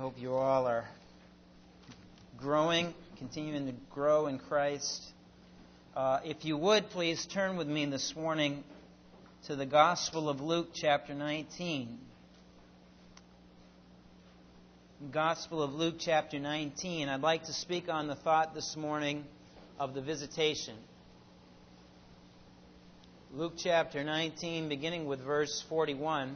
hope you all are growing, continuing to grow in Christ. If you would, please turn with me this morning to the Gospel of Luke, chapter 19. Gospel of Luke, chapter 19. I'd like to speak on the thought this morning of the visitation. Luke, chapter 19, beginning with verse 41.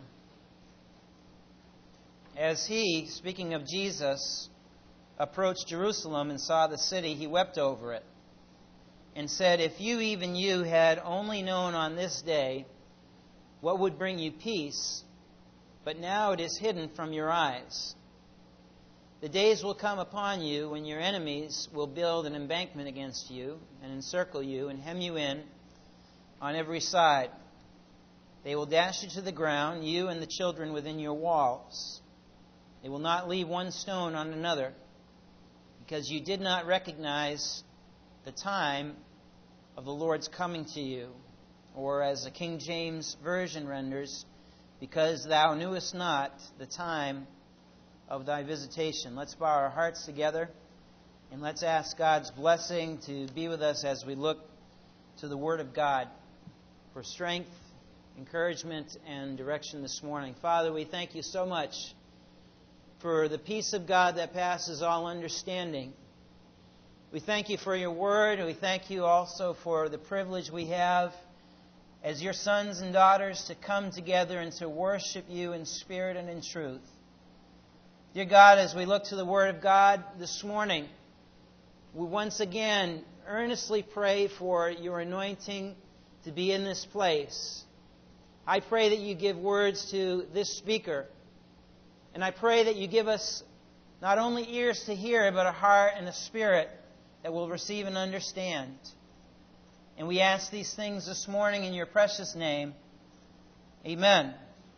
As he, speaking of Jesus, approached Jerusalem and saw the city, he wept over it and said, "If you, even you, had only known on this day what would bring you peace, but now it is hidden from your eyes. The days will come upon you when your enemies will build an embankment against you and encircle you and hem you in on every side. They will dash you to the ground, you and the children within your walls. They will not leave one stone on another, because you did not recognize the time of the Lord's coming to you." Or as the King James Version renders, "because thou knewest not the time of thy visitation." Let's bow our hearts together and let's ask God's blessing to be with us as we look to the Word of God for strength, encouragement, and direction this morning. Father, we thank you so much for the peace of God that passes all understanding. We thank you for your word, and we thank you also for the privilege we have as your sons and daughters to come together and to worship you in spirit and in truth. Dear God, as we look to the word of God this morning, we once again earnestly pray for your anointing to be in this place. I pray that you give words to this speaker. And I pray that you give us not only ears to hear, but a heart and a spirit that will receive and understand. And we ask these things this morning in your precious name. Amen.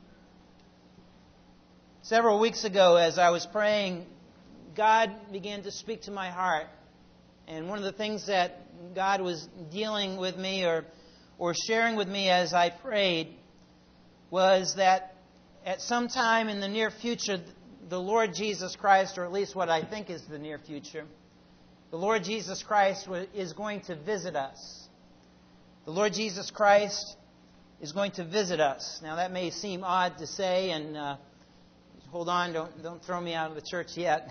Several weeks ago, as I was praying, God began to speak to my heart. And one of the things that God was dealing with me or sharing with me as I prayed was that at some time in the near future, the Lord Jesus Christ, or at least what I think is the near future, the Lord Jesus Christ is going to visit us. The Lord Jesus Christ is going to visit us. Now that may seem odd to say, and hold on, don't throw me out of the church yet.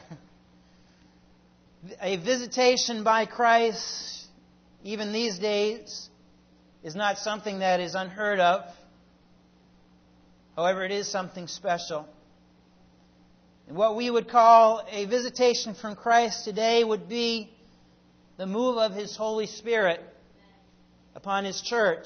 A visitation by Christ, even these days, is not something that is unheard of. However, it is something special. And what we would call a visitation from Christ today would be the move of His Holy Spirit upon His church.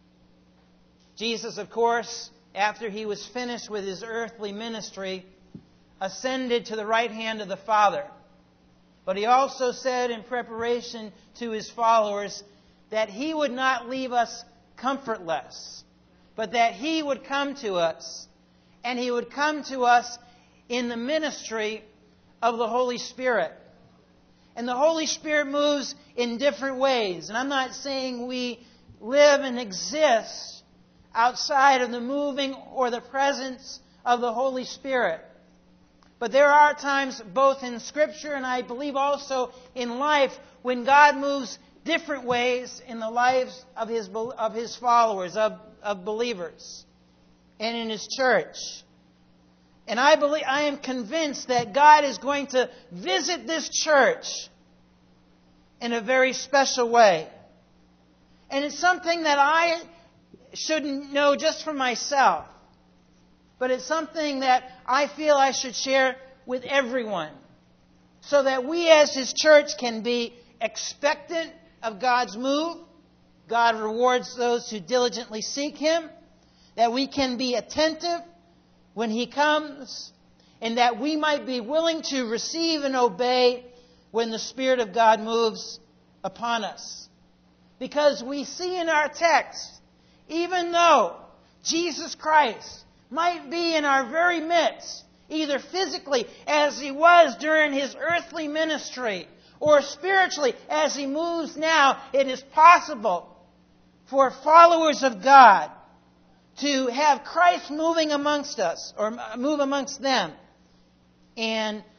Jesus, of course, after He was finished with His earthly ministry, ascended to the right hand of the Father. But He also said in preparation to His followers that He would not leave us comfortless, but that He would come to us, and He would come to us in the ministry of the Holy Spirit. And the Holy Spirit moves in different ways. And I'm not saying we live and exist outside of the moving or the presence of the Holy Spirit. But there are times, both in Scripture and I believe also in life, when God moves different ways in the lives of His followers, of believers, and in His church. And I am convinced that God is going to visit this church in a very special way. And it's something that I shouldn't know just for myself, but it's something that I feel I should share with everyone, so that we as His church can be expectant of God's move. God rewards those who diligently seek Him, that we can be attentive when He comes, and that we might be willing to receive and obey when the Spirit of God moves upon us. Because we see in our text, even though Jesus Christ might be in our very midst, either physically as He was during His earthly ministry, or spiritually as He moves now, it is possible for followers of God to have Christ moving amongst us, or move amongst them, and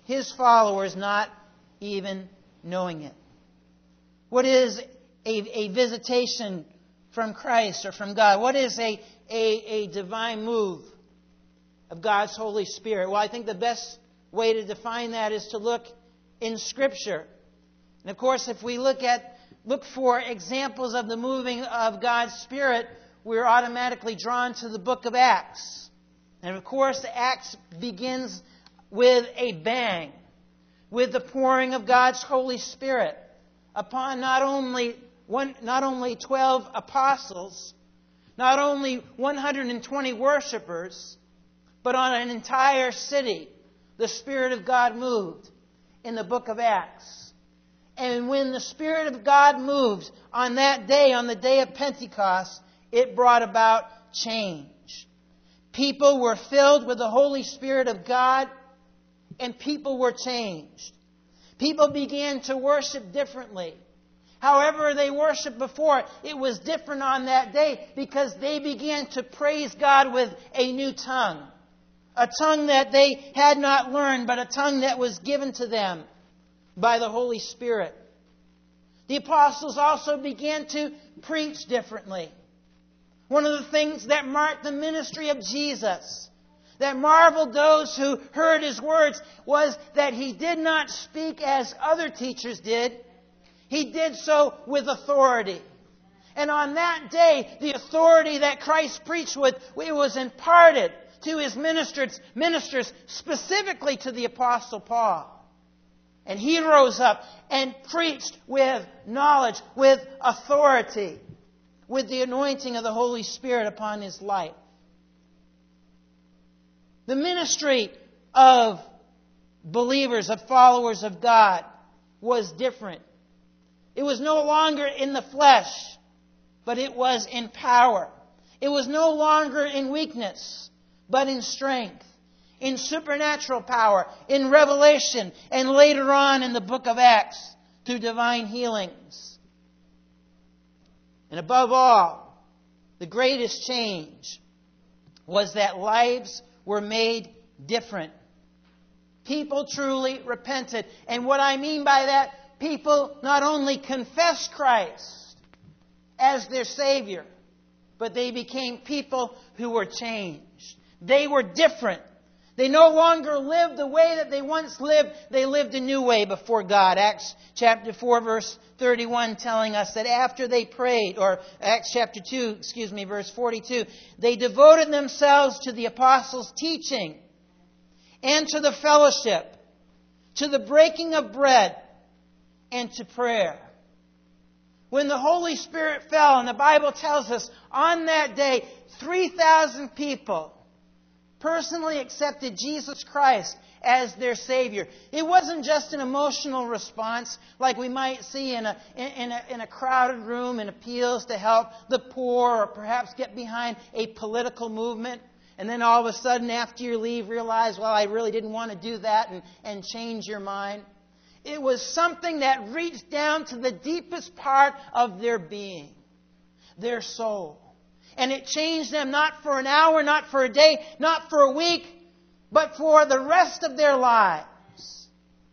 His followers not even knowing it. What is a visitation from Christ or from God? What is a divine move of God's Holy Spirit? Well, I think the best way to define that is to look in Scripture. And of course, if we look for examples of the moving of God's Spirit, we're automatically drawn to the book of Acts. And of course, Acts begins with a bang, with the pouring of God's Holy Spirit upon not only 12 apostles, not only 120 worshipers, but on an entire city. The Spirit of God moved in the book of Acts. And when the Spirit of God moved on that day, on the day of Pentecost, it brought about change. People were filled with the Holy Spirit of God, and people were changed. People began to worship differently. However they worshiped before, it was different on that day because they began to praise God with a new tongue. A tongue that they had not learned, but a tongue that was given to them by the Holy Spirit. The apostles also began to preach differently. One of the things that marked the ministry of Jesus, that marveled those who heard His words, was that He did not speak as other teachers did. He did so with authority. And on that day, the authority that Christ preached with, it was imparted to His ministers, specifically to the Apostle Paul. And he rose up and preached with knowledge, with authority, with the anointing of the Holy Spirit upon his life. The ministry of believers, of followers of God, was different. It was no longer in the flesh, but it was in power. It was no longer in weakness, but in strength, in supernatural power, in revelation, and later on in the book of Acts, through divine healings. And above all, the greatest change was that lives were made different. People truly repented. And what I mean by that, people not only confessed Christ as their Savior, but they became people who were changed. They were different. They no longer lived the way that they once lived. They lived a new way before God. Acts chapter 4, verse 31 telling us that after they prayed, or Acts chapter 2, verse 42, they devoted themselves to the apostles' teaching and to the fellowship, to the breaking of bread, and to prayer. When the Holy Spirit fell, and the Bible tells us on that day, 3,000 people personally accepted Jesus Christ as their Savior. It wasn't just an emotional response like we might see in a crowded room and appeals to help the poor or perhaps get behind a political movement. And then all of a sudden after you leave realize, well, I really didn't want to do that and change your mind. It was something that reached down to the deepest part of their being, their soul. And it changed them not for an hour, not for a day, not for a week, but for the rest of their lives.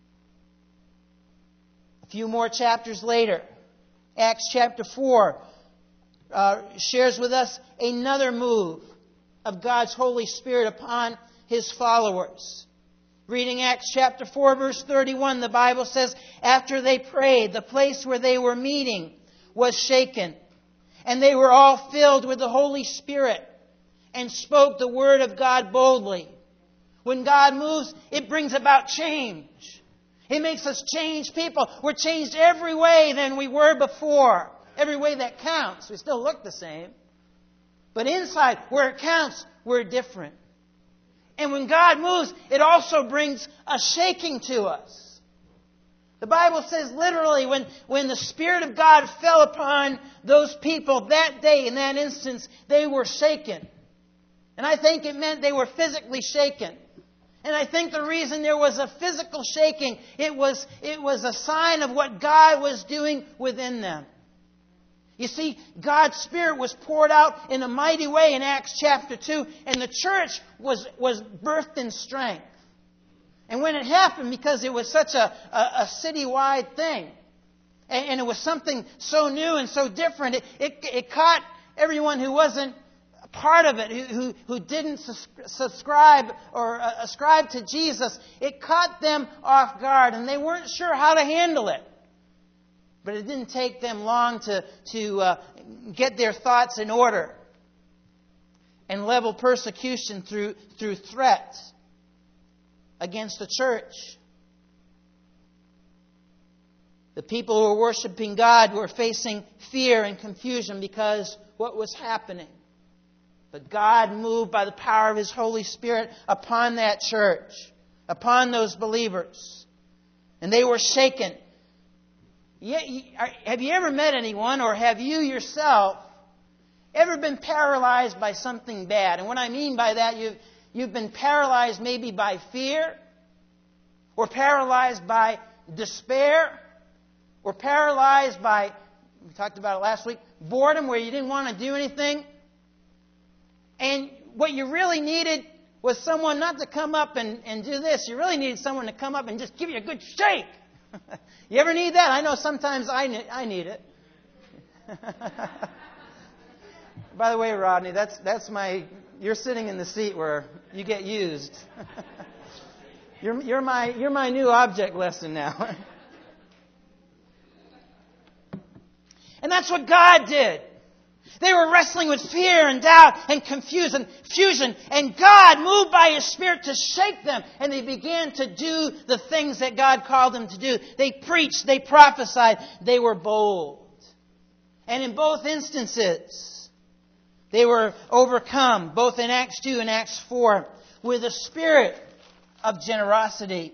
A few more chapters later, Acts chapter 4 shares with us another move of God's Holy Spirit upon His followers. Reading Acts chapter 4, verse 31, the Bible says, after they prayed, the place where they were meeting was shaken. And they were all filled with the Holy Spirit and spoke the word of God boldly. When God moves, it brings about change. It makes us change people. We're changed every way than we were before. Every way that counts. We still look the same. But inside, where it counts, we're different. And when God moves, it also brings a shaking to us. The Bible says literally when the Spirit of God fell upon those people that day, in that instance, they were shaken. And I think it meant they were physically shaken. And I think the reason there was a physical shaking, it was a sign of what God was doing within them. You see, God's Spirit was poured out in a mighty way in Acts chapter 2, and the church was birthed in strength. And when it happened, because it was such a citywide thing, and it was something so new and so different, it caught everyone who wasn't a part of it, who didn't subscribe or ascribe to Jesus. It caught them off guard, and they weren't sure how to handle it. But it didn't take them long to get their thoughts in order and level persecution through threats against the church. The people who were worshiping God were facing fear and confusion because what was happening. But God moved by the power of His Holy Spirit upon that church, upon those believers. And they were shaken. Have you ever met anyone, or have you yourself ever been paralyzed by something bad? And what I mean by that, you've been paralyzed maybe by fear, or paralyzed by despair, or paralyzed by, we talked about it last week, boredom, where you didn't want to do anything. And what you really needed was someone not to come up and do this. You really needed someone to come up and just give you a good shake. You ever need that? I know sometimes I need it. By the way, Rodney, that's my... You're sitting in the seat where you get used. You're my new object lesson now. And that's what God did. They were wrestling with fear and doubt and confusion, and God moved by His Spirit to shake them, and they began to do the things that God called them to do. They preached, they prophesied, they were bold. And in both instances, they were overcome, both in Acts 2 and Acts 4, with a spirit of generosity.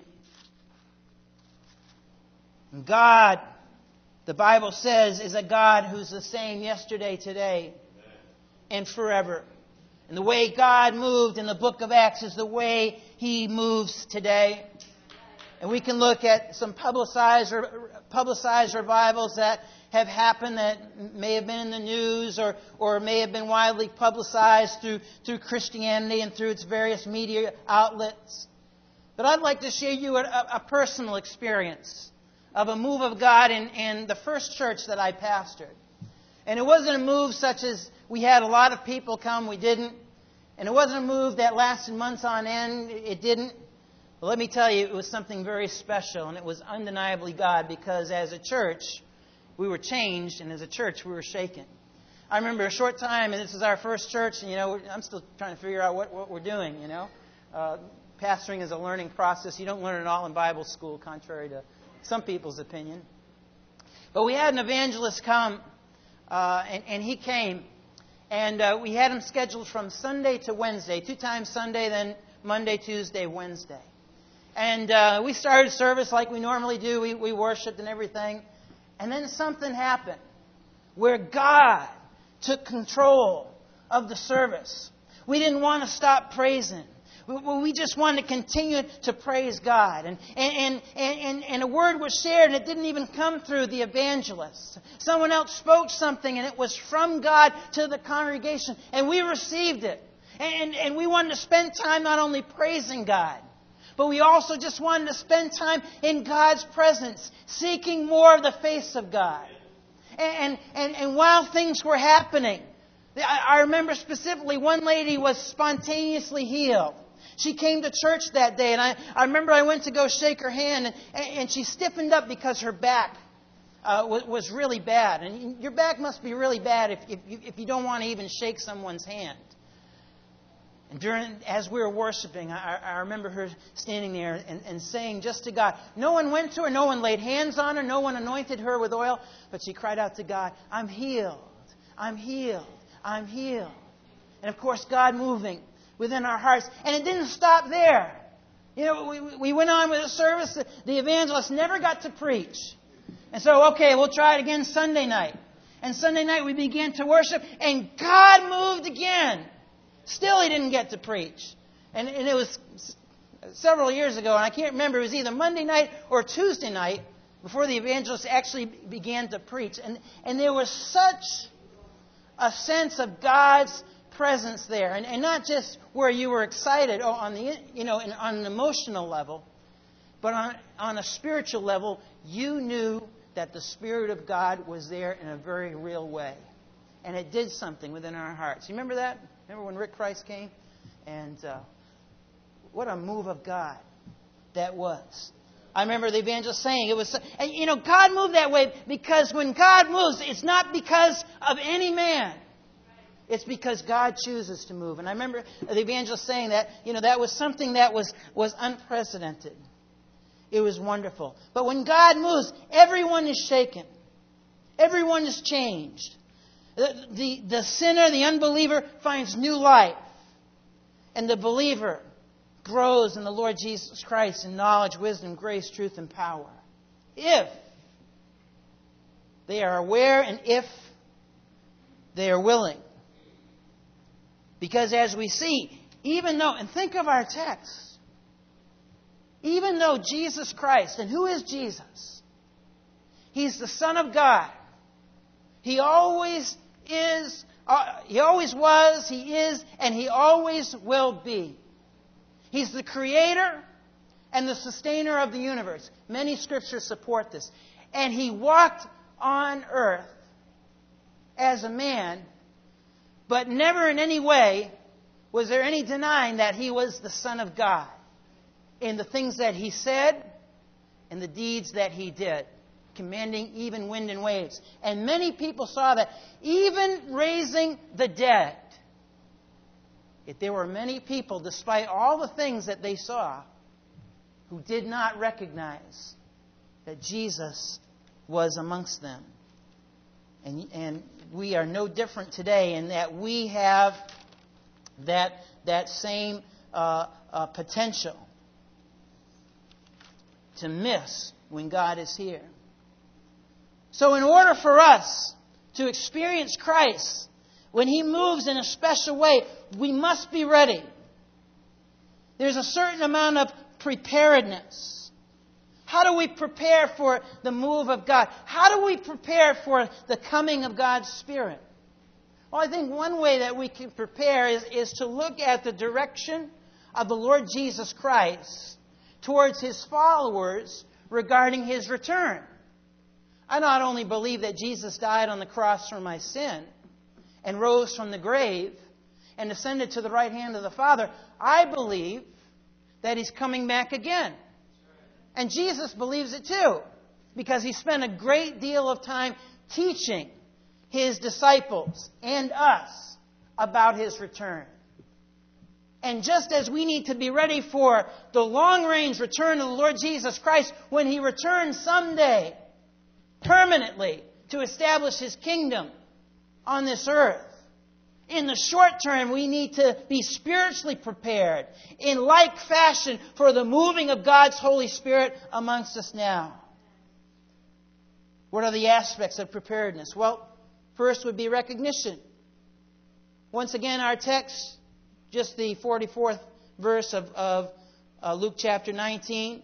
And God, the Bible says, is a God who's the same yesterday, today, and forever. And the way God moved in the book of Acts is the way He moves today. And we can look at some publicized revivals that have happened that may have been in the news or may have been widely publicized through Christianity and through its various media outlets. But I'd like to share you a personal experience of a move of God in the first church that I pastored. And it wasn't a move such as we had a lot of people come, we didn't. And it wasn't a move that lasted months on end, it didn't. But let me tell you, it was something very special, and it was undeniably God, because as a church, we were changed, and as a church, we were shaken. I remember a short time, and this is our first church, and I'm still trying to figure out what we're doing, Pastoring is a learning process. You don't learn it all in Bible school, contrary to some people's opinion. But we had an evangelist come, and he came, and we had him scheduled from Sunday to Wednesday, 2 times Sunday, then Monday, Tuesday, Wednesday. And we started service like we normally do. We worshiped and everything. And then something happened where God took control of the service. We didn't want to stop praising. We just wanted to continue to praise God. And a word was shared, and it didn't even come through the evangelist. Someone else spoke something, and it was from God to the congregation. And we received it. And we wanted to spend time not only praising God, but we also just wanted to spend time in God's presence, seeking more of the face of God. And while things were happening, I remember specifically one lady was spontaneously healed. She came to church that day, and I remember I went to go shake her hand, and she stiffened up because her back was really bad. And your back must be really bad if you don't want to even shake someone's hand. And as we were worshiping, I remember her standing there and saying just to God, no one went to her, no one laid hands on her, no one anointed her with oil, but she cried out to God, I'm healed, I'm healed, I'm healed. And of course, God moving within our hearts. And it didn't stop there. We went on with the service. The evangelist never got to preach. And so, okay, we'll try it again Sunday night. And Sunday night we began to worship, and God moved again. Still, He didn't get to preach. And it was several years ago, and I can't remember. It was either Monday night or Tuesday night before the evangelist actually began to preach. And there was such a sense of God's presence there, and not just where you were excited on an emotional level, But on a spiritual level, you knew that the Spirit of God was there in a very real way. And it did something within our hearts. You remember that? Remember when Rick Price came? And what a move of God that was. I remember the evangelist saying it was, and you know, God moved that way because when God moves, it's not because of any man. It's because God chooses to move. And I remember the evangelist saying that, you know, that was something that was unprecedented. It was wonderful. But when God moves, everyone is shaken. Everyone is changed. The sinner, the unbeliever, finds new life. And the believer grows in the Lord Jesus Christ in knowledge, wisdom, grace, truth, and power. If they are aware and if they are willing. Because as we see, even though, and think of our text, even though Jesus Christ, and who is Jesus? He's the Son of God. He always is, He always was, He is, and He always will be. He's the creator and the sustainer of the universe. Many scriptures support this. And He walked on earth as a man, but never in any way was there any denying that He was the Son of God in the things that He said and the deeds that He did, commanding even wind and waves. And many people saw that, even raising the dead. Yet there were many people, despite all the things that they saw, who did not recognize that Jesus was amongst them. And we are no different today in that we have that same potential to miss when God is here. So in order for us to experience Christ, when He moves in a special way, we must be ready. There's a certain amount of preparedness. How do we prepare for the move of God? How do we prepare for the coming of God's Spirit? Well, I think one way that we can prepare is to look at the direction of the Lord Jesus Christ towards His followers regarding His return. I not only believe that Jesus died on the cross for my sin and rose from the grave and ascended to the right hand of the Father, I believe that He's coming back again. And Jesus believes it too, because He spent a great deal of time teaching His disciples and us about His return. And just as we need to be ready for the long-range return of the Lord Jesus Christ when He returns someday, permanently, to establish His kingdom on this earth, in the short term, we need to be spiritually prepared in like fashion for the moving of God's Holy Spirit amongst us now. What are the aspects of preparedness? Well, first would be recognition. Once again, our text, just the 44th verse of Luke chapter 19.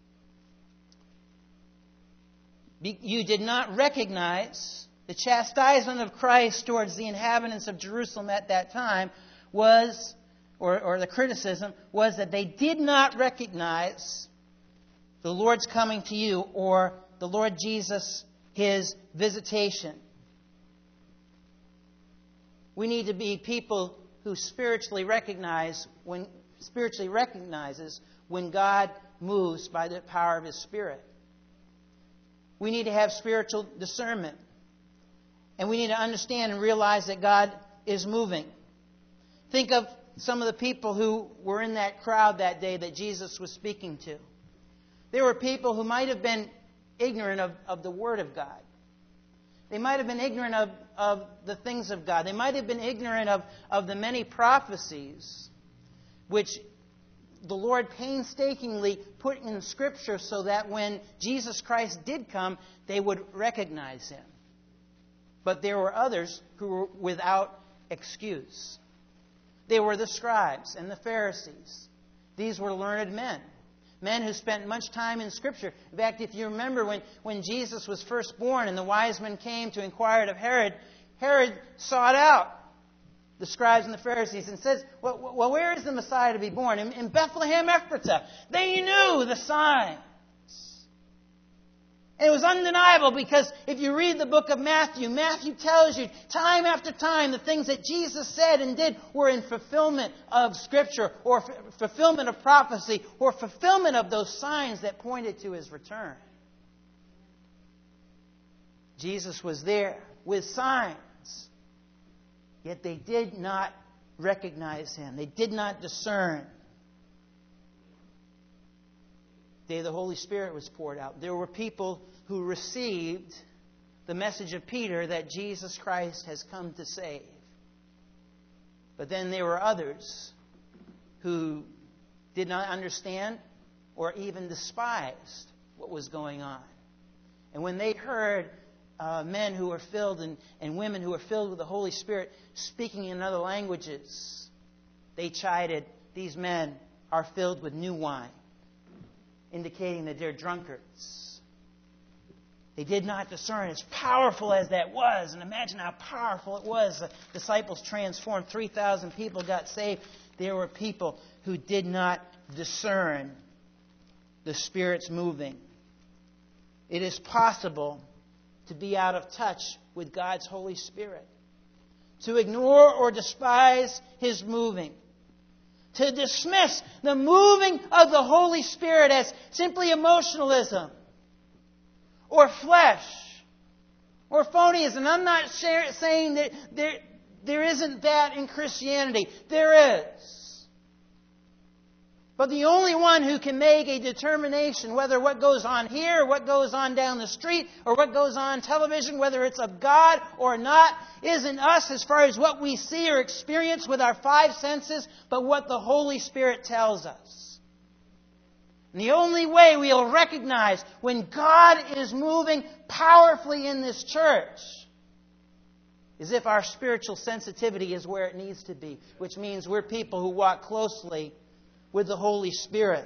You did not recognize the chastisement of Christ towards the inhabitants of Jerusalem at that time was, or the criticism, was that they did not recognize the Lord's coming to you or the Lord Jesus, His visitation. We need to be people who spiritually recognizes when God moves by the power of His Spirit. We need to have spiritual discernment. And we need to understand and realize that God is moving. Think of some of the people who were in that crowd that day that Jesus was speaking to. There were people who might have been ignorant of the Word of God. They might have been ignorant of the things of God. They might have been ignorant of the many prophecies which the Lord painstakingly put in Scripture so that when Jesus Christ did come, they would recognize Him. But there were others who were without excuse. They were the scribes and the Pharisees. These were learned men. Men who spent much time in Scripture. In fact, if you remember when Jesus was first born and the wise men came to inquire of Herod, Herod sought out the scribes and the Pharisees and says, well, where is the Messiah to be born? In Bethlehem Ephratah. They knew the sign And it was undeniable because if you read the book of Matthew, Matthew tells you time after time the things that Jesus said and did were in fulfillment of Scripture or fulfillment of prophecy or fulfillment of those signs that pointed to His return. Jesus was there with signs, yet they did not recognize Him. They did not discern. The day the Holy Spirit was poured out, there were people who received the message of Peter that Jesus Christ has come to save. But then there were others who did not understand or even despised what was going on. And when they heard men who were filled and women who were filled with the Holy Spirit speaking in other languages, they chided, "These men are filled with new wine," indicating that they're drunkards. They did not discern. As powerful as that was, and imagine how powerful it was. The disciples transformed. 3,000 people got saved. There were people who did not discern the Spirit's moving. It is possible to be out of touch with God's Holy Spirit, to ignore or despise His moving, to dismiss the moving of the Holy Spirit as simply emotionalism or flesh or phonyism. I'm not saying that there isn't that in Christianity. There is. But the only one who can make a determination whether what goes on here, what goes on down the street, or what goes on television, whether it's of God or not, isn't us as far as what we see or experience with our five senses, but what the Holy Spirit tells us. And the only way we'll recognize when God is moving powerfully in this church is if our spiritual sensitivity is where it needs to be, which means we're people who walk closely with the Holy Spirit.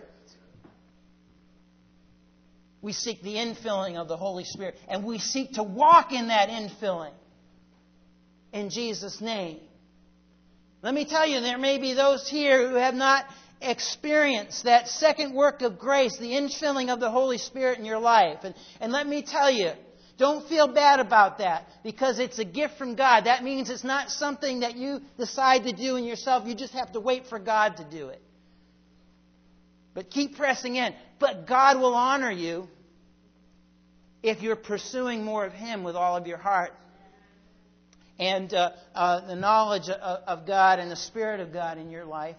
We seek the infilling of the Holy Spirit, and we seek to walk in that infilling in Jesus' name. Let me tell you, there may be those here who have not experienced that second work of grace, the infilling of the Holy Spirit in your life. And let me tell you, don't feel bad about that, because it's a gift from God. That means it's not something that you decide to do in yourself. You just have to wait for God to do it. But keep pressing in. But God will honor you if you're pursuing more of Him with all of your heart. And the knowledge of God and the Spirit of God in your life.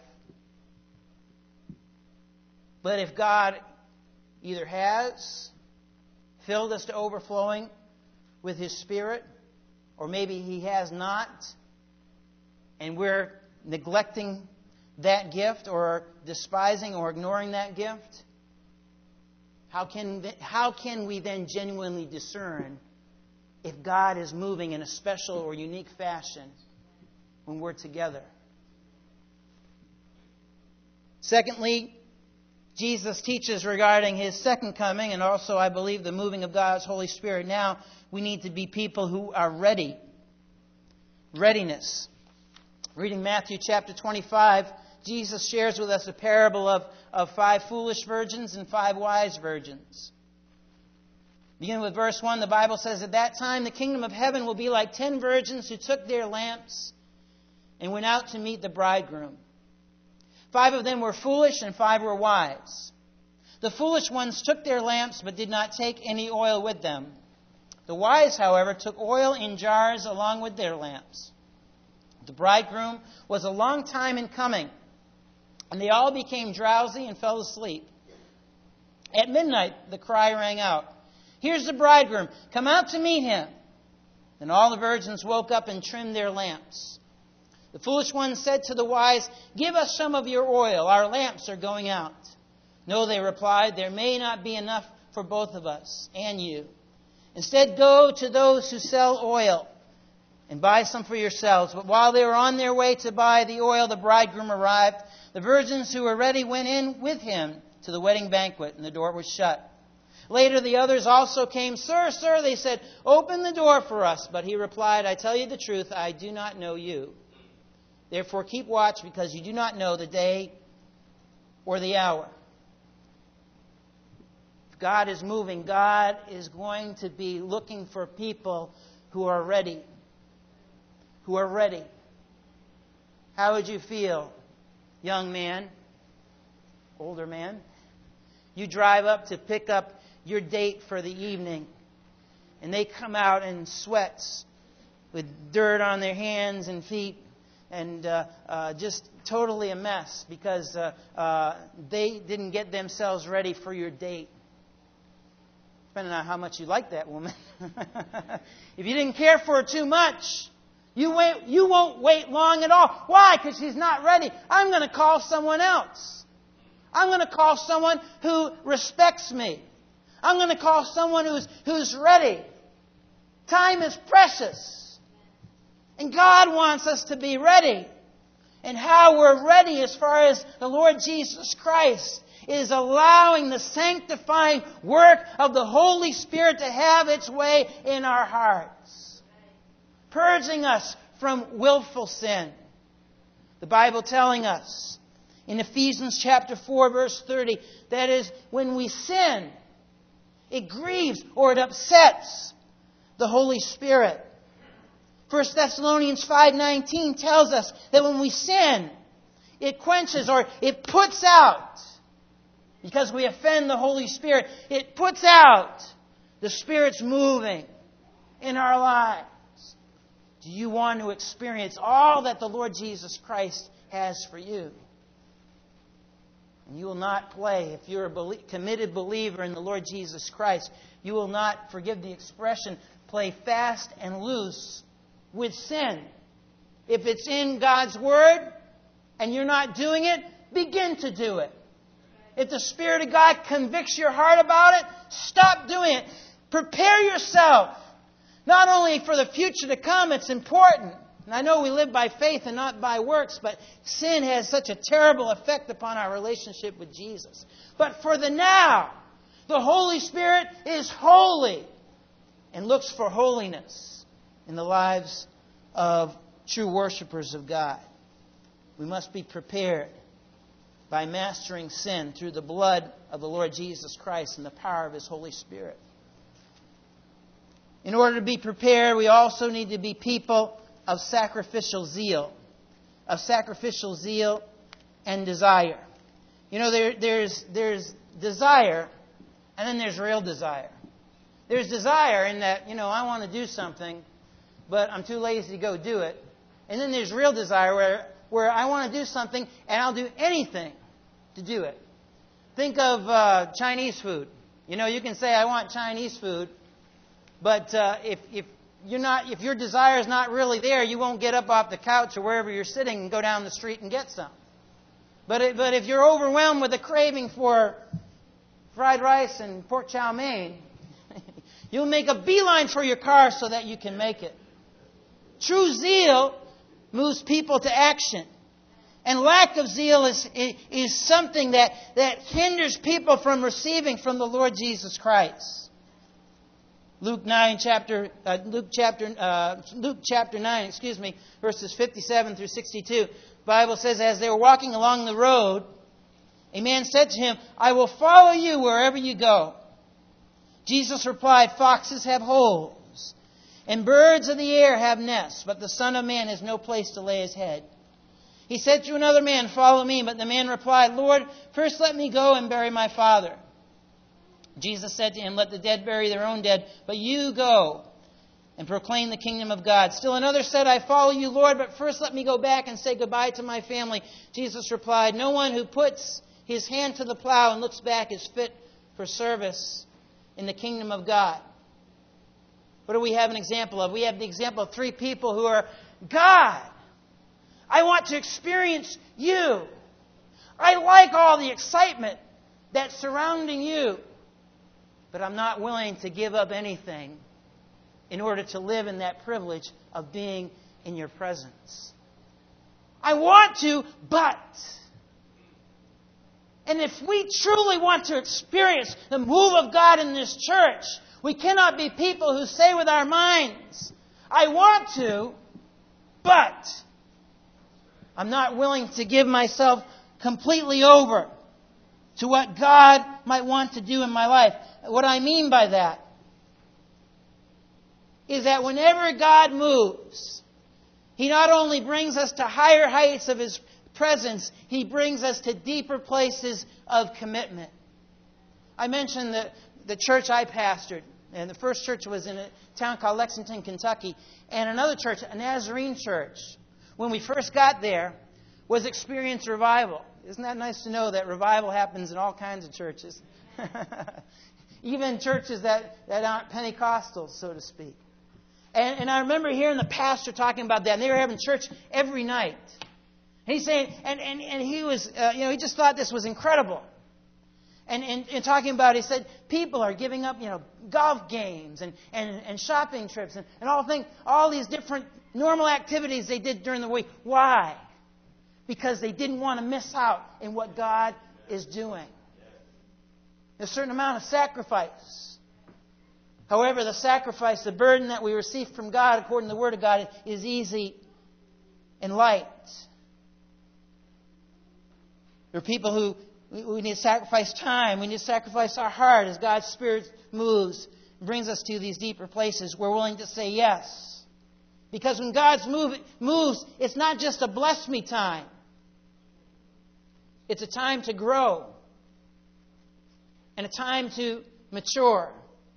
But if God either has filled us to overflowing with His Spirit, or maybe He has not, and we're neglecting that gift or despising or ignoring that gift, how can we then genuinely discern if God is moving in a special or unique fashion when we're together? Secondly, Jesus teaches regarding His second coming, and also, I believe, the moving of God's Holy Spirit. Now, we need to be people who are ready. Readiness. Reading Matthew chapter 25, Jesus shares with us a parable of 5 foolish virgins and 5 wise virgins. Beginning with verse 1, the Bible says, "At that time the kingdom of heaven will be like 10 virgins who took their lamps and went out to meet the bridegroom. 5 of them were foolish and 5 were wise. The foolish ones took their lamps but did not take any oil with them. The wise, however, took oil in jars along with their lamps. The bridegroom was a long time in coming, and they all became drowsy and fell asleep. At midnight the cry rang out, 'Here's the bridegroom, come out to meet him.' Then all the virgins woke up and trimmed their lamps. The foolish ones said to the wise, 'Give us some of your oil, our lamps are going out.' 'No,' they replied, 'there may not be enough for both of us and you. Instead, go to those who sell oil and buy some for yourselves.' But while they were on their way to buy the oil, the bridegroom arrived. The virgins who were ready went in with him to the wedding banquet, and the door was shut. Later the others also came. 'Sir, sir,' they said, 'open the door for us.' But he replied, 'I tell you the truth, I do not know you. Therefore keep watch, because you do not know the day or the hour.'" If God is moving, God is going to be looking for people who are ready. Who are ready. How would you feel, young man, older man? You drive up to pick up your date for the evening, and they come out in sweats with dirt on their hands and feet, and just totally a mess because they didn't get themselves ready for your date. Depending on how much you like that woman. If you didn't care for her too much, you won't wait long at all. Why? Because she's not ready. I'm going to call someone else. I'm going to call someone who respects me. I'm going to call someone who's ready. Time is precious. And God wants us to be ready. And how we're ready as far as the Lord Jesus Christ is allowing the sanctifying work of the Holy Spirit to have its way in our hearts. Purging us from willful sin. The Bible telling us in Ephesians chapter 4 verse 30, that is, when we sin, it grieves or it upsets the Holy Spirit. 1 Thessalonians 5:19 tells us that when we sin, it quenches or it puts out, because we offend the Holy Spirit, it puts out the Spirit's moving in our lives. Do you want to experience all that the Lord Jesus Christ has for you? And you will not play. If you're a committed believer in the Lord Jesus Christ, you will not, forgive the expression, play fast and loose with sin. If it's in God's Word and you're not doing it, begin to do it. If the Spirit of God convicts your heart about it, stop doing it. Prepare yourself. Not only for the future to come, it's important. And I know we live by faith and not by works, but sin has such a terrible effect upon our relationship with Jesus. But for the now, the Holy Spirit is holy and looks for holiness in the lives of true worshipers of God. We must be prepared by mastering sin through the blood of the Lord Jesus Christ and the power of His Holy Spirit. In order to be prepared, we also need to be people of sacrificial zeal. Of sacrificial zeal and desire. You know, there's desire, and then there's real desire. There's desire in that, I want to do something, but I'm too lazy to go do it. And then there's real desire where I want to do something, and I'll do anything to do it. Think of Chinese food. You can say, I want Chinese food, but if your desire is not really there, you won't get up off the couch or wherever you're sitting and go down the street and get some. But if you're overwhelmed with a craving for fried rice and pork chow mein, you'll make a beeline for your car so that you can make it. True zeal moves people to action. And lack of zeal is something that hinders people from receiving from the Lord Jesus Christ. Luke chapter 9, verses 57 through 62. The Bible says, as they were walking along the road, a man said to him, I will follow you wherever you go. Jesus replied, foxes have holes, and birds of the air have nests, but the Son of Man has no place to lay his head. He said to another man, follow me. But the man replied, Lord, first let me go and bury my father. Jesus said to him, let the dead bury their own dead, but you go and proclaim the kingdom of God. Still another said, I follow you, Lord, but first let me go back and say goodbye to my family. Jesus replied, no one who puts his hand to the plow and looks back is fit for service in the kingdom of God. What do we have an example of? We have the example of three people who are, God, I want to experience you. I like all the excitement that's surrounding you. But I'm not willing to give up anything in order to live in that privilege of being in your presence. I want to, but. And if we truly want to experience the move of God in this church, we cannot be people who say with our minds, I want to, but I'm not willing to give myself completely over to what God might want to do in my life. What I mean by that is that whenever God moves, He not only brings us to higher heights of His presence, He brings us to deeper places of commitment. I mentioned the church I pastored, and the first church was in a town called Lexington, Kentucky, and another church, a Nazarene church, when we first got there, was experiencing revival. Isn't that nice to know that revival happens in all kinds of churches? Even churches that aren't Pentecostals, so to speak. And I remember hearing the pastor talking about that, and they were having church every night. And he's saying, and he was, he just thought this was incredible. And talking about it, he said, people are giving up, golf games and shopping trips and all these different normal activities they did during the week. Why? Because they didn't want to miss out in what God is doing. There's a certain amount of sacrifice. However, the sacrifice, the burden that we receive from God, according to the Word of God, is easy and light. There are people who we need to sacrifice time. We need to sacrifice our heart as God's Spirit moves and brings us to these deeper places. We're willing to say yes. Because when God moves, it's not just a bless me time. It's a time to grow. And a time to mature.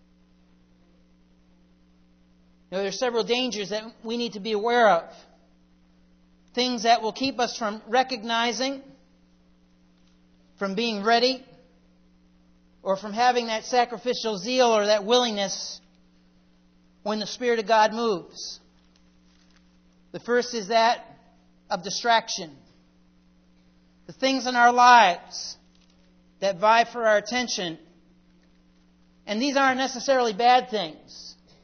There are several dangers that we need to be aware of. Things that will keep us from recognizing, from being ready, or from having that sacrificial zeal or that willingness when the Spirit of God moves. The first is that of distraction. The things in our lives that vie for our attention. And these aren't necessarily bad things.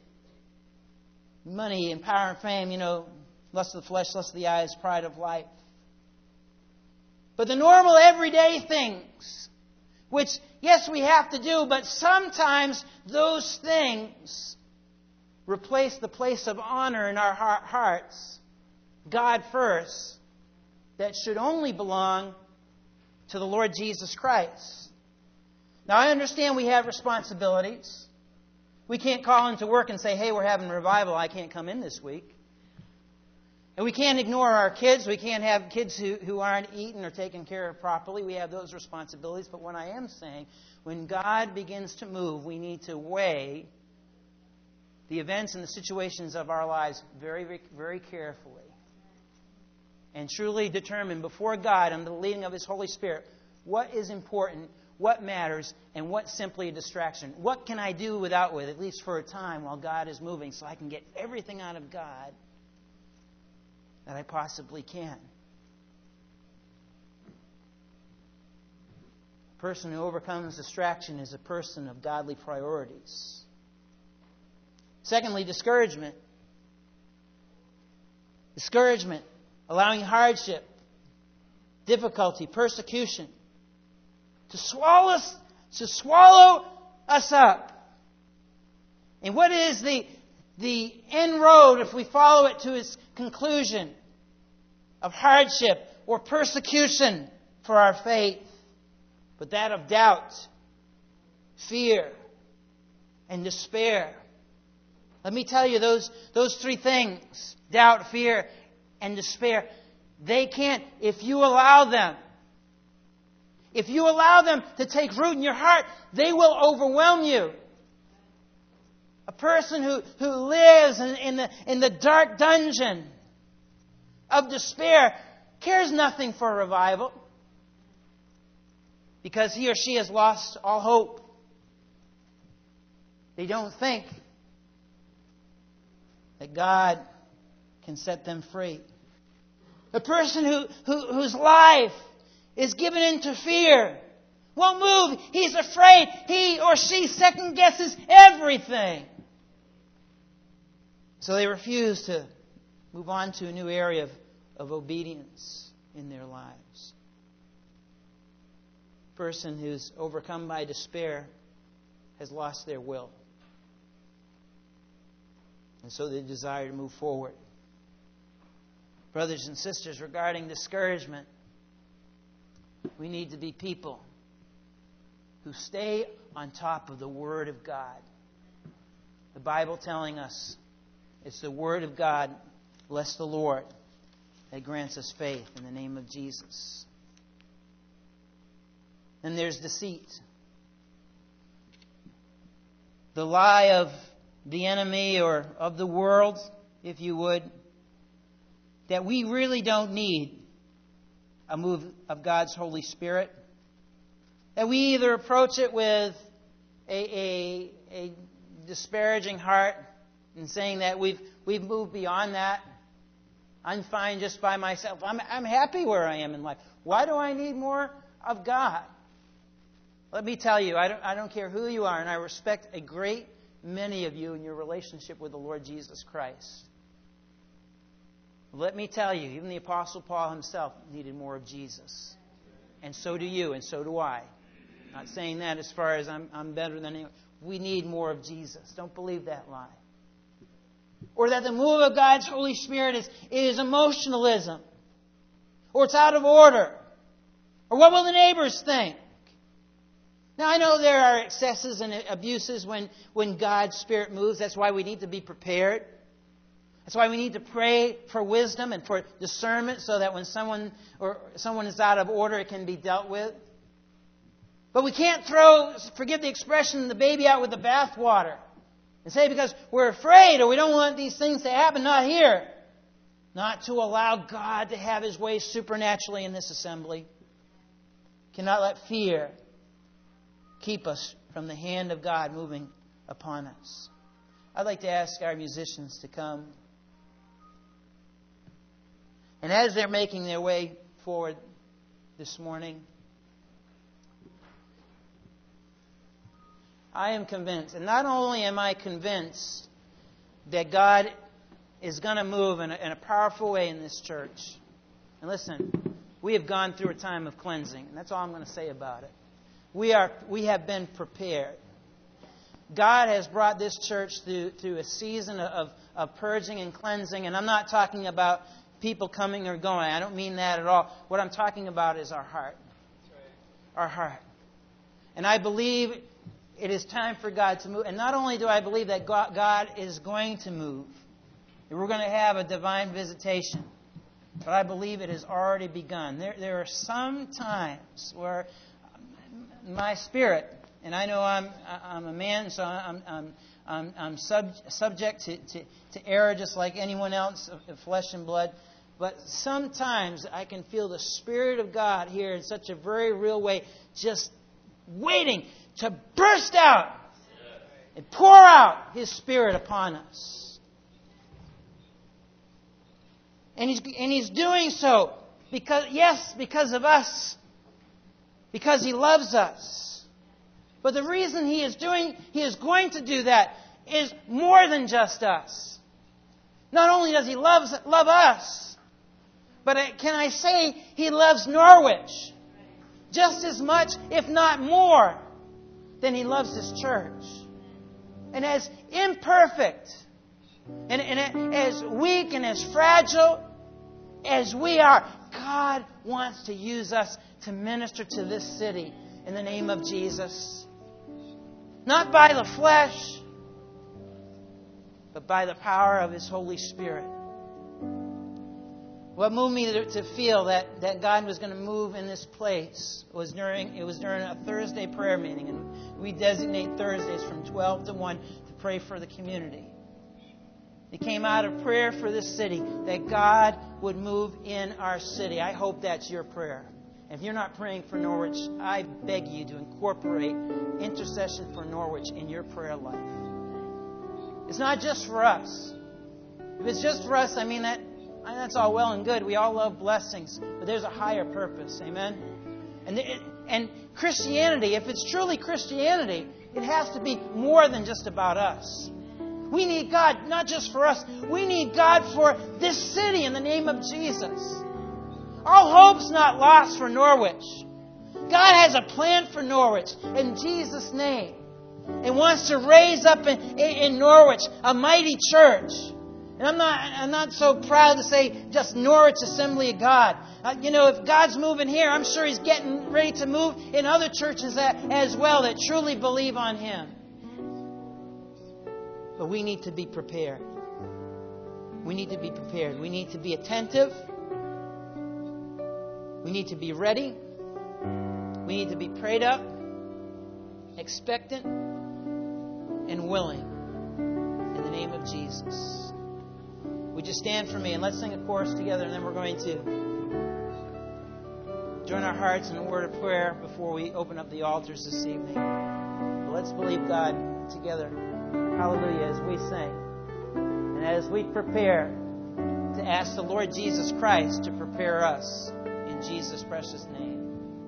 Money and power and fame, lust of the flesh, lust of the eyes, pride of life. But the normal everyday things, which, yes, we have to do, but sometimes those things replace the place of honor in our hearts, God first, that should only belong to the Lord Jesus Christ. Now, I understand we have responsibilities. We can't call into work and say, hey, we're having revival, I can't come in this week. And we can't ignore our kids. We can't have kids who aren't eaten or taken care of properly. We have those responsibilities. But what I am saying, when God begins to move, we need to weigh the events and the situations of our lives very, very, very carefully. And truly determine before God, under the leading of His Holy Spirit, what is important, what matters, and what's simply a distraction. What can I do without with, at least for a time, while God is moving, so I can get everything out of God that I possibly can. A person who overcomes distraction is a person of godly priorities. Secondly, discouragement. Discouragement, allowing hardship, difficulty, persecution to swallow us up. And what is the end road, if we follow it to its conclusion, of hardship or persecution for our faith? But that of doubt, fear, and despair. Let me tell you, those three things, doubt, fear, and despair, they can't, if you allow them to take root in your heart, they will overwhelm you. A person who lives in the dark dungeon of despair cares nothing for revival, because he or she has lost all hope. They don't think that God can set them free. A person whose life is given into fear won't move. He's afraid. He or she second guesses everything. So they refuse to move on to a new area of obedience in their lives. A person who's overcome by despair has lost their will. And so they desire to move forward. Brothers and sisters, regarding discouragement, we need to be people who stay on top of the Word of God. The Bible telling us it's the Word of God, bless the Lord, that grants us faith in the name of Jesus. Then there's deceit. The lie of the enemy or of the world, if you would, that we really don't need a move of God's Holy Spirit. That we either approach it with a disparaging heart and saying that we've moved beyond that. I'm fine just by myself. I'm happy where I am in life. Why do I need more of God? Let me tell you, I don't care who you are, and I respect a great many of you in your relationship with the Lord Jesus Christ. Let me tell you, even the Apostle Paul himself needed more of Jesus. And so do you, and so do I. Not saying that as far as I'm better than anyone. We need more of Jesus. Don't believe that lie. Or that the move of God's Holy Spirit is emotionalism. Or it's out of order. Or what will the neighbors think? Now, I know there are excesses and abuses when God's Spirit moves. That's why we need to be prepared. That's why we need to pray for wisdom and for discernment so that when someone is out of order, it can be dealt with. But we can't forgive the expression, the baby out with the bathwater. And say because we're afraid or we don't want these things to happen, not here. Not to allow God to have His way supernaturally in this assembly. Cannot let fear keep us from the hand of God moving upon us. I'd like to ask our musicians to come. And as they're making their way forward this morning, I am convinced, and not only am I convinced that God is going to move in a powerful way in this church. And listen, we have gone through a time of cleansing, and that's all I'm going to say about it. We have been prepared. God has brought this church through a season of purging and cleansing, and I'm not talking about people coming or going. I don't mean that at all. What I'm talking about is our heart. Our heart. And I believe it is time for God to move. And not only do I believe that God is going to move, that we're going to have a divine visitation, but I believe it has already begun. There are some times where my spirit, and I know I'm a man, so I'm subject to error just like anyone else of flesh and blood. But sometimes I can feel the Spirit of God here in such a very real way, just waiting to burst out and pour out His Spirit upon us. And He's doing so because of us, because He loves us. But the reason He is going to do that is more than just us. Not only does He love us, but can I say He loves Norwich just as much, if not more, than He loves this church. And as imperfect and as weak and as fragile as we are, God wants to use us to minister to this city in the name of Jesus. Not by the flesh, but by the power of His Holy Spirit. What moved me to feel that God was going to move in this place was during a Thursday prayer meeting. And we designate Thursdays from 12 to 1 to pray for the community. It came out of prayer for this city, that God would move in our city. I hope that's your prayer. If you're not praying for Norwich, I beg you to incorporate intercession for Norwich in your prayer life. It's not just for us. If it's just for us, I mean that's all well and good. We all love blessings, but there's a higher purpose. Amen? And Christianity, if it's truly Christianity, it has to be more than just about us. We need God not just for us. We need God for this city in the name of Jesus. All hope's not lost for Norwich. God has a plan for Norwich in Jesus' name and wants to raise up in Norwich a mighty church And I'm not so proud to say just Norwich Assembly of God. If God's moving here, I'm sure He's getting ready to move in other churches as well that truly believe on Him. But we need to be prepared. We need to be prepared. We need to be attentive. We need to be ready. We need to be prayed up, expectant, and willing. In the name of Jesus. Would you stand for me and let's sing a chorus together, and then we're going to join our hearts in a word of prayer before we open up the altars this evening. But let's believe God together. Hallelujah, as we sing. And as we prepare to ask the Lord Jesus Christ to prepare us in Jesus' precious name.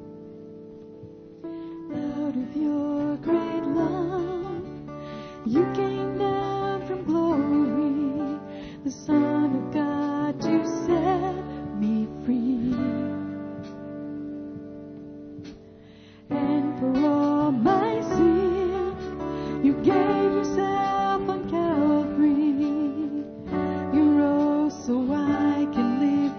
Out of your great love, you came down from glory, the Son of God, to set me free. And for all my sin, you gave yourself on Calvary. You rose so I can live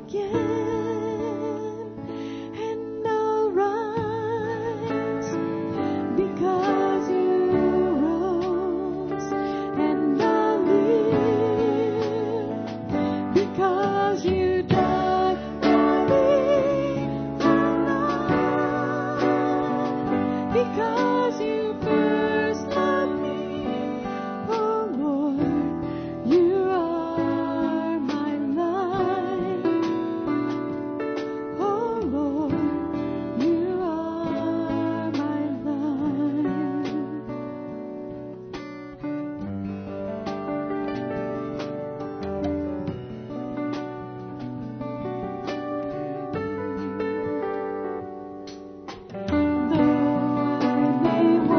again. And I'll rise because you rose. And I'll live because you died for me. Because you first loved me, oh Lord, you are my life. Oh Lord, you are my life. Though I may walk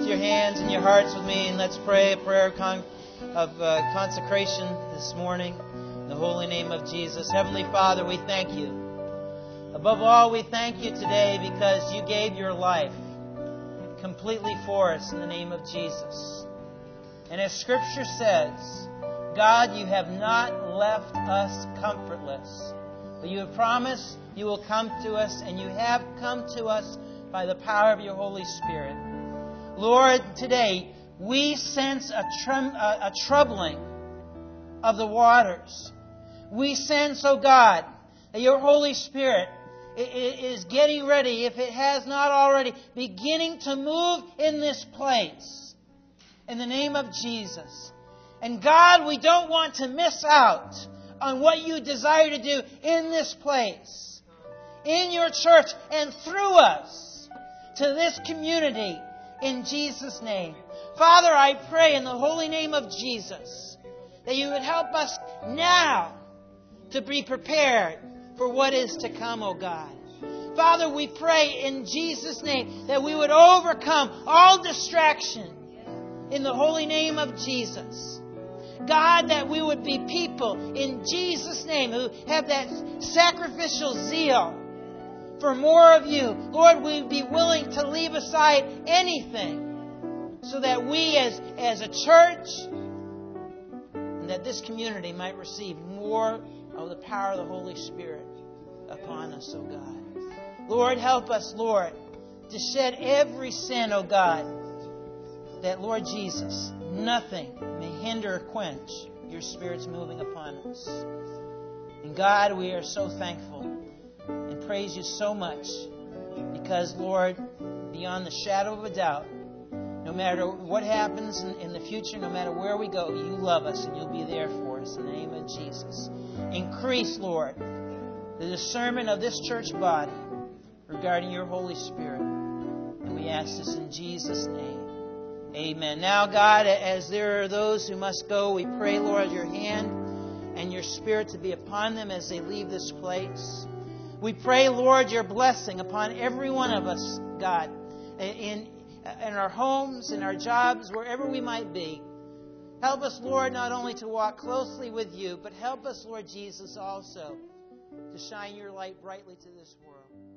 lift your hands and your hearts with me and let's pray a prayer of consecration this morning in the holy name of Jesus. Heavenly Father, we thank you. Above all, we thank you today because you gave your life completely for us in the name of Jesus. And as Scripture says, God, you have not left us comfortless, but you have promised you will come to us, and you have come to us by the power of your Holy Spirit. Lord, today we sense a troubling of the waters. We sense, oh God, that your Holy Spirit is getting ready, if it has not already, beginning to move in this place. In the name of Jesus. And God, we don't want to miss out on what you desire to do in this place, in your church, and through us to this community, in Jesus' name. Father, I pray in the holy name of Jesus that you would help us now to be prepared for what is to come, O God. Father, we pray in Jesus' name that we would overcome all distraction in the holy name of Jesus. God, that we would be people in Jesus' name who have that sacrificial zeal for more of you. Lord, we'd be willing to leave aside anything so that we as a church and that this community might receive more of the power of the Holy Spirit upon us, oh God. Lord, help us, Lord, to shed every sin, oh God, that, Lord Jesus, nothing may hinder or quench your Spirit's moving upon us. And God, we are so thankful and praise you so much because, Lord, beyond the shadow of a doubt, no matter what happens in the future, no matter where we go, you love us and you'll be there for us in the name of Jesus. Increase, Lord, the discernment of this church body regarding your Holy Spirit. And we ask this in Jesus' name. Amen. Now, God, as there are those who must go, we pray, Lord, your hand and your Spirit to be upon them as they leave this place. We pray, Lord, your blessing upon every one of us, God, in our homes, in our jobs, wherever we might be. Help us, Lord, not only to walk closely with you, but help us, Lord Jesus, also to shine your light brightly to this world.